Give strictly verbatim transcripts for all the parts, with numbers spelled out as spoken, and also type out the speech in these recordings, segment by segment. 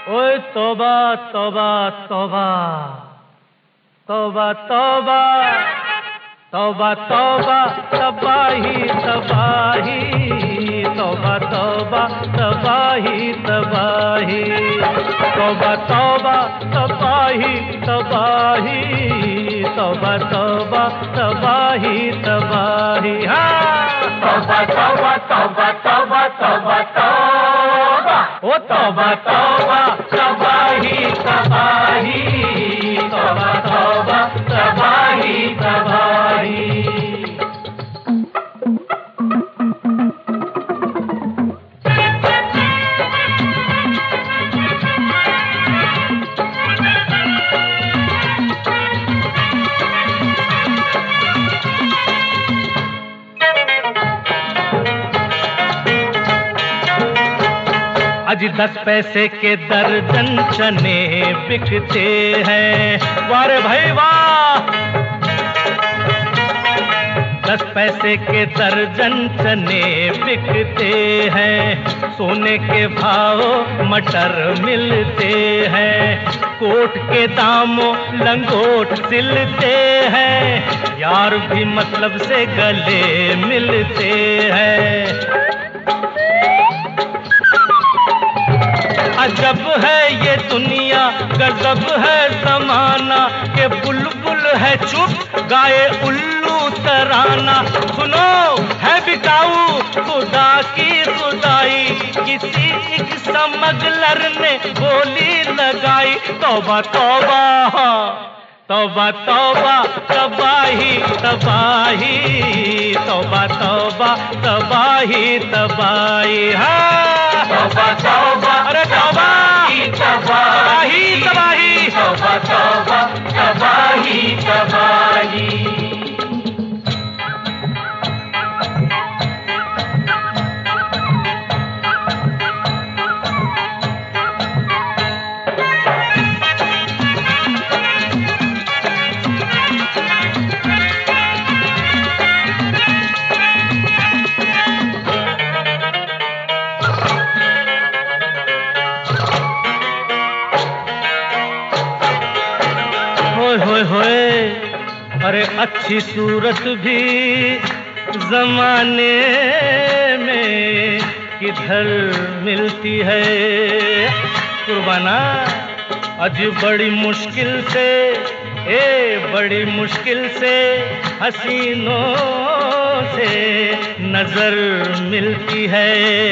ओए तौबा तौबा तौबा तौबा तौबा तौबा तौबा तबाही तबाही तौबा तौबा तबाही तबाही तौबा तौबा तबाही तबाही तौबा तौबा तबाही तबाही हाँ तौबा तौबा तौबा तौबा तौबा तौबा ओ तौबा तौबा तबाही तबाही तौबा तौबा तबाही तबाही। आज दस पैसे के दर्जन चने बिकते हैं, वारे भाई वाह। दस पैसे के दर्जन चने बिकते हैं, सोने के भाव मटर मिलते हैं, कोट के दामों लंगोट सिलते हैं, यार भी मतलब से गले मिलते हैं। अजब है ये दुनिया, गजब है जमाना, के बुलबुल है चुप गाए उल्लू तराना। सुनो है बिकाऊ खुदा की खुदाई, किसी एक स्मगलर ने गोली लगाई। तौबा तौबा तौबा तौबा तबाही तबाही तौबा तौबा तबाही तबाही हाँ तौबा तौबा अरे तौबा तबाही तबाही तौबा तौबा तबाही तबाही। होए होए अरे अच्छी सूरत भी जमाने में किधर मिलती है कुर्बाना। आज बड़ी मुश्किल से ए बड़ी मुश्किल से हसीनों से नजर मिलती है।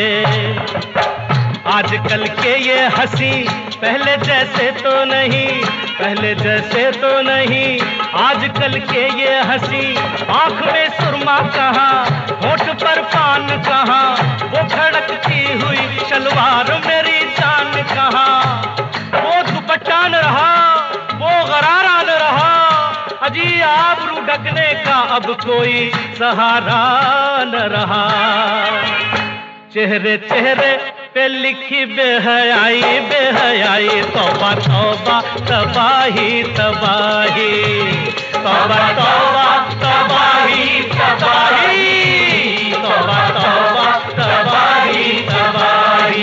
आजकल के ये हंसी पहले जैसे तो नहीं, पहले जैसे तो नहीं। आजकल के ये हंसी आंख में सुरमा कहाँ, होठ पर पान कहाँ, वो खड़कती हुई शलवार मेरी जान कहाँ। वो दुपट्टा न रहा, वो गरारा न रहा, अजी आबरू ढकने का अब कोई सहारा न रहा। चेहरे चेहरे पे लिखी बेहयाई बेहयाई, तौबा तौबा तबाही तबाही तौबा तौबा तबाही तबाही तौबा तौबा तबाही तबाही।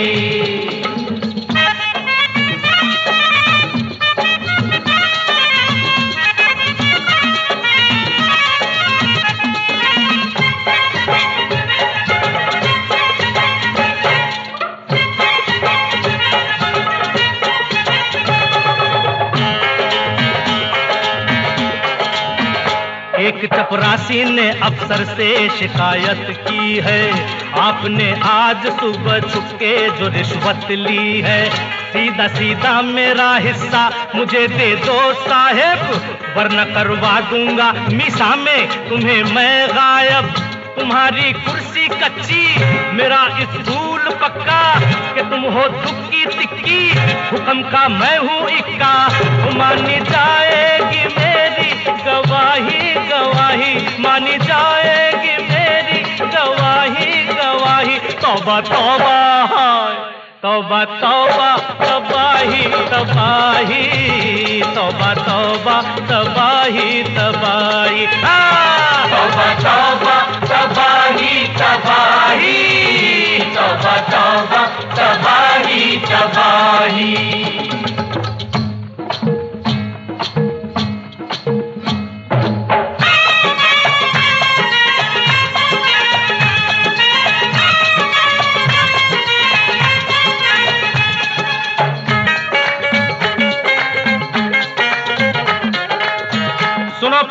एक चपरासी ने अफसर से शिकायत की है, आपने आज सुबह छुपके जो रिश्वत ली है। सीधा सीधा मेरा हिस्सा मुझे दे दो साहेब, वरना करवा दूंगा मीसा में तुम्हें मैं गायब। तुम्हारी कुर्सी कच्ची मेरा स्कूल पक्का, कि तुम हो दुक्की तिक्की हुक्म का मैं हूँ इक्का। मानी जाएगी मेरी गवाही गवाही, मानी जाएगी मेरी गवाही गवाही। तौबा तौबा तौबा तौबा तबाही तबाही तौबा तौबा तबाही तबाही तौबा तौबा तबाही तबाही तौबा तौबा तबाही तबाही।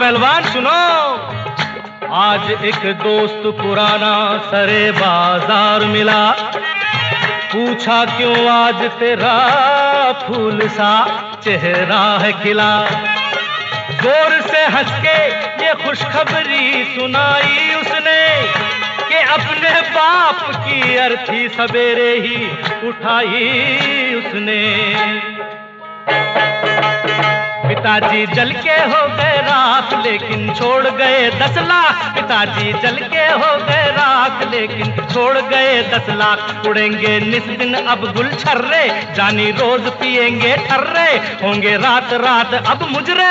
पहलवान सुनो, आज एक दोस्त पुराना सरे बाजार मिला, पूछा क्यों आज तेरा फूल सा चेहरा है खिला। जोर से हंस के ये खुशखबरी सुनाई उसने कि अपने बाप की अर्थी सवेरे ही उठाई उसने। पिताजी जल के हो गए राख लेकिन छोड़ गए दस लाख। पिताजी जल के हो गए राख लेकिन छोड़ गए दस लाख। उड़ेंगे निस दिन अब गुलछर्रे, जानी रोज पिएंगे ठर्रे, होंगे रात रात अब मुजरे।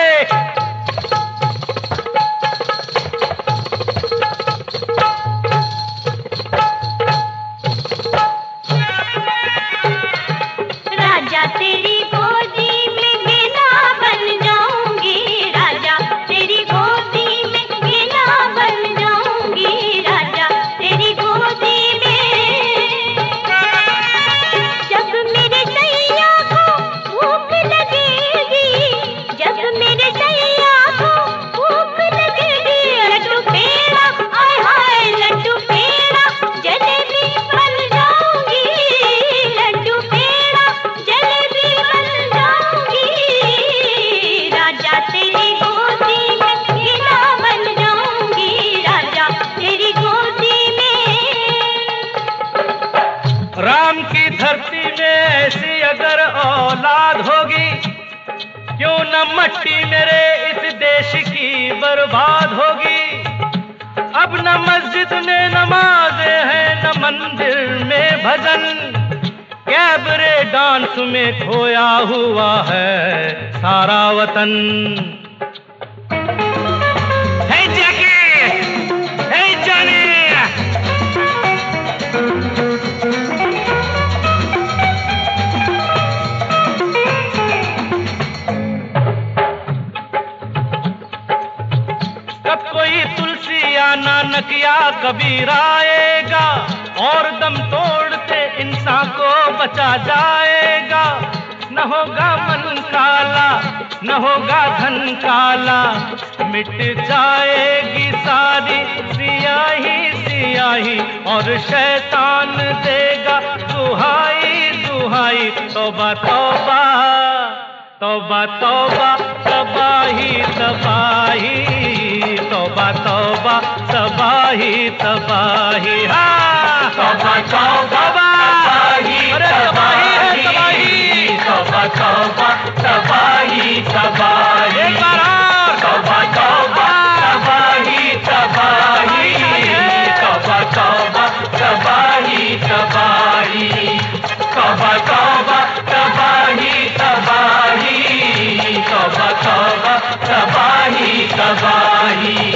राजा तेरी गोदी में गिला बन जाऊंगी, राजा तेरी गोदी में गिला बन जाऊंगी, राजा तेरी गोदी में। जब मेरे सैया को भूख लगेगी, जब मेरे सैया को भूख लगेगी, लड्डू पेड़ा आय हाय लड्डू पेड़ा जलेबी बन जाऊंगी, लड्डू पेड़ा जलेबी बन जाऊंगी, राजा तेरी गोदी में गिला बन जाऊंगी, राजा तेरी गोदी में। राम की धरती में ऐसी अगर औलाद होगी, क्यों न मट्टी मेरे इस देश की बर्बाद होगी। अब न मस्जिद में नमाज़ें हैं न मंदिर में भजन, कैबरे डांस में खोया हुआ है सारा वतन। हे जैकी, हे जानी, कब कोई तुलसी या नानक या कबीर आएगा और दम तोड़ते इंसान को बचा जाएगा। न होगा मन काला न होगा धन काला, मिट जाएगी सारी सियाही सियाही और शैतान देगा दुहाई दुहाई। तौबा तौबा तौबा तौबा तबाही तबाही, तौबा तौबा तबाही तबाही। हाँ तौबा तौबा तबाही तबाही तबाही, तौबा तौबा तबाही तबाही। एक बार और तौबा तौबा तबाही तबाही, तौबा तौबा तबाही तबाही, तौबा तौबा तबाही तबाही, तौबा तौबा तबाही तबाही।